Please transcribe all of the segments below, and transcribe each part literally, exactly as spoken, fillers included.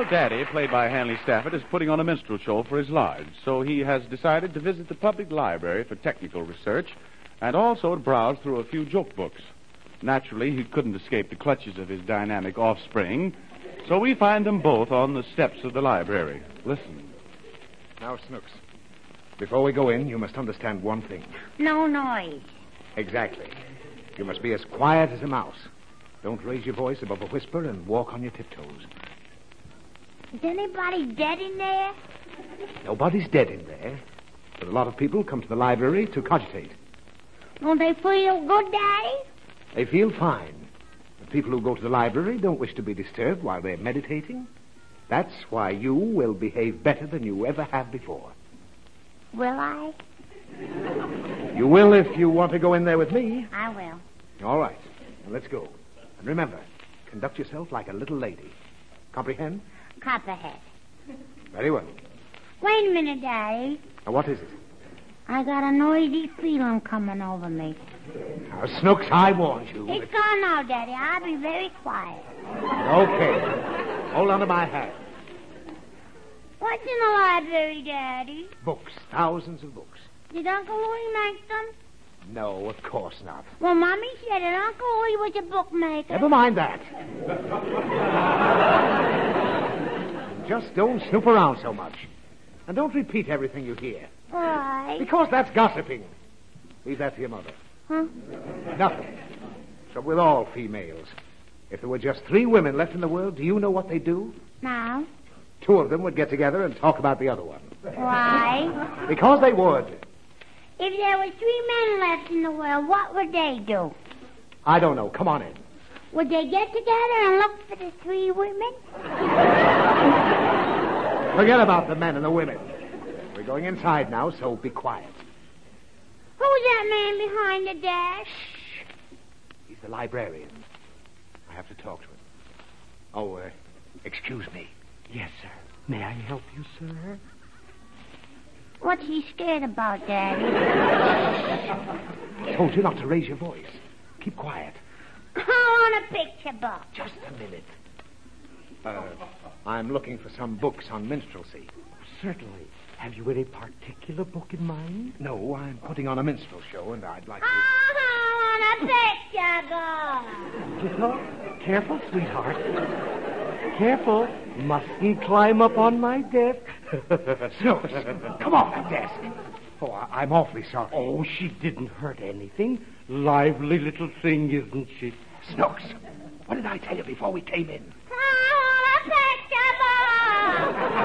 Well, Daddy, played by Hanley Stafford, is putting on a minstrel show for his lodge, so he has decided to visit the public library for technical research and also to browse through a few joke books. Naturally, he couldn't escape the clutches of his dynamic offspring, so we find them both on the steps of the library. Listen. Now, Snooks, before we go in, you must understand one thing. No noise. Exactly. You must be as quiet as a mouse. Don't raise your voice above a whisper and walk on your tiptoes. Is anybody dead in there? Nobody's dead in there, but a lot of people come to the library to cogitate. Don't they feel good, Daddy? They feel fine. The people who go to the library don't wish to be disturbed while they're meditating. That's why you will behave better than you ever have before. Will I? You will if you want to go in there with me. I will. All right. Now let's go. And remember, conduct yourself like a little lady. Comprehend? Copperhead. Very well. Wait a minute, Daddy. Now, what is it? I got a noisy feeling coming over me. Now, Snooks, I warned you. It's gone now, Daddy. I'll be very quiet. Okay. Hold on to my hat. What's in the library, Daddy? Books. Thousands of books. Did Uncle Louie make them? No, of course not. Well, Mommy said that Uncle Louie was a bookmaker. Never mind that. Just don't snoop around so much. And don't repeat everything you hear. Why? Because that's gossiping. Leave that to your mother. Huh? Nothing. So with all females. If there were just three women left in the world, do you know what they'd do? No. Two of them would get together and talk about the other one. Why? Because they would. If there were three men left in the world, what would they do? I don't know. Come on in. Would they get together and look for the three women? Forget about the men and the women. We're going inside now, so be quiet. Who's that man behind the desk? Shh. He's the librarian. I have to talk to him. Oh, uh, excuse me. Yes, sir. May I help you, sir? What's he scared about, Daddy? I told you not to raise your voice. Keep quiet. I want a picture book. Just a minute. Uh, I'm looking for some books on minstrelsy. Certainly. Have you any particular book in mind? No, I'm putting on a minstrel show, and I'd like to... I want a picture book. Well, careful, sweetheart. Careful. Mustn't climb up on my desk. Snooks, come off that desk. Oh, I- I'm awfully sorry. Oh, she didn't hurt anything. Lively little thing, isn't she? Snooks, what did I tell you before we came in? I want a picture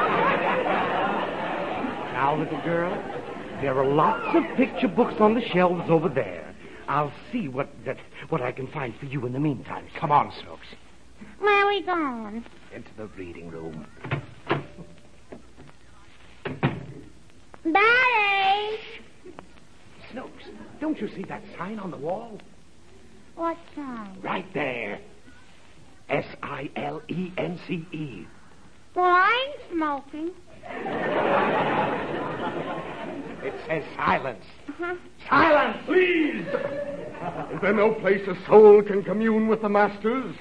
book. Now, little girl, there are lots of picture books on the shelves over there. I'll see what that what I can find for you in the meantime. Come on, Snooks. Where are we going? Into the reading room. Daddy! Snooks, don't you see that sign on the wall? What sign? Right there. S I L E N C E. Well, I ain't smoking. It says silence. Uh-huh. Silence! Please! Is there no place a soul can commune with the masters?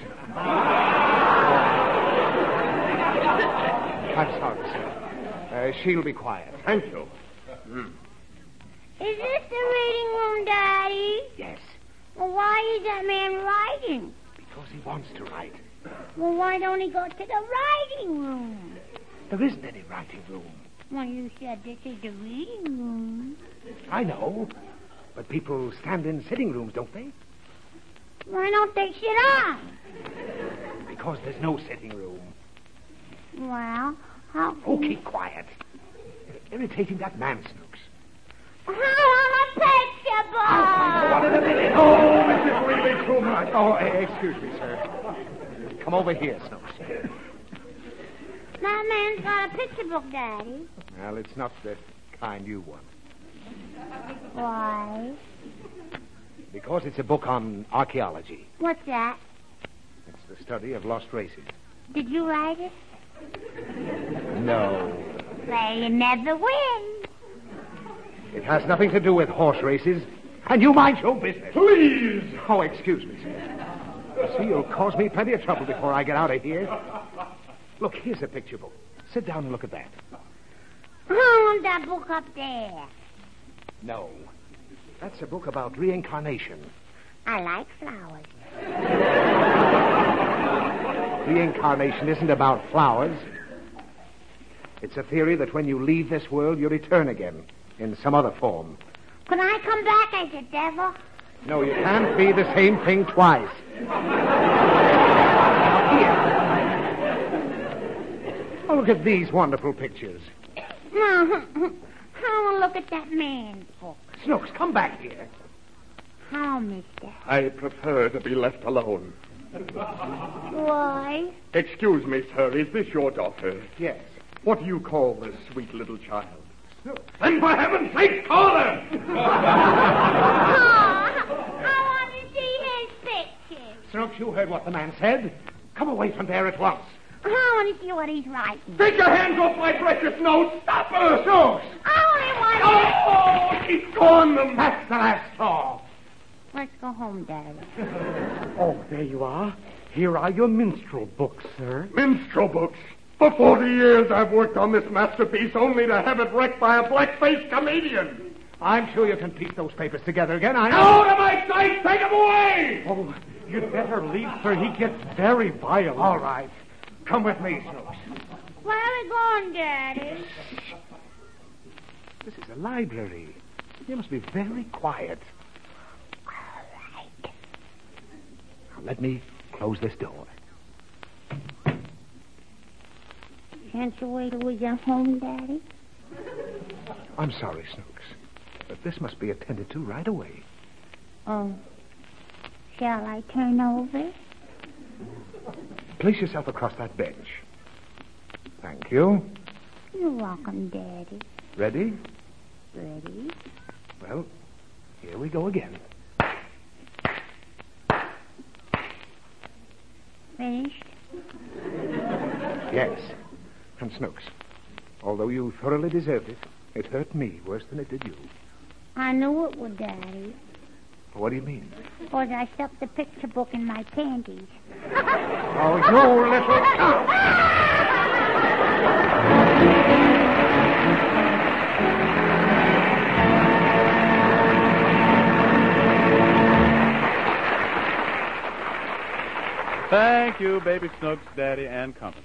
I'm sorry, sir. Uh, she'll be quiet. Thank you. Is this the reading room, Daddy? Yes, Well, why is that man writing? because he wants to write. Well, why don't he go to the writing room? There isn't any writing room. Well, you said this is the reading room. I know. But people stand in sitting rooms, don't they? Why don't they sit on? Because there's no sitting room. Well, how can Oh, you... keep quiet. You're irritating that man, Snooks. I want a picture book. What in a minute? Oh, this is really too much. Oh, eh, excuse me, sir. Come over here, Snooks. That man's got a picture book, Daddy. Well, it's not the kind you want. Why? Because it's a book on archaeology. What's that? It's the study of lost races. Did you write it? No. Well, you never win. It has nothing to do with horse races. And you mind your business. Please! Oh, excuse me, sir. You see, you'll cause me plenty of trouble before I get out of here. Look, here's a picture book. Sit down and look at that. I want that book up there. No. That's a book about reincarnation. I like flowers. Reincarnation isn't about flowers. It's a theory that when you leave this world, you return again in some other form. Could I come back as a devil? No, you can't be the same thing twice. Now, here. Oh, look at these wonderful pictures. No, I want to look at that man's book. Snooks, come back here. How, mister? I prefer to be left alone. Why? Excuse me, sir. Is this your daughter? Yes. What do you call this sweet little child? Snooks. Then for heaven's sake, call her! Oh, I want to see his picture. Snooks, you heard what the man said. Come away from there at once. I want to see what he's writing. Take your hands off my precious note! Stop her! Snooks! I only want Oh, she's gone! The That's the last straw. Let's go home, Daddy. Oh, there you are. Here are your minstrel books, sir. minstrel books. For forty years I've worked on this masterpiece only to have it wrecked by a black-faced comedian. I'm sure you can piece those papers together again. I know. Out of my sight! Take him away! Oh, you'd better leave, sir. He gets very violent. All right. Come with me, Snooks. Where are we going, Daddy? This is a library. You must be very quiet. All right. Now, let me close this door. Can't you wait till we get home, Daddy? I'm sorry, Snooks, but this must be attended to right away. Oh. Shall I turn over? Place yourself across that bench. Thank you. You're welcome, Daddy. Ready? Ready? Well, here we go again. Finished? Yes. And Snooks, although you thoroughly deserved it, it hurt me worse than it did you. I knew it would, Daddy. What do you mean? Because I stuffed the picture book in my panties. Oh, you little... Thank you, Baby Snooks, Daddy, and company.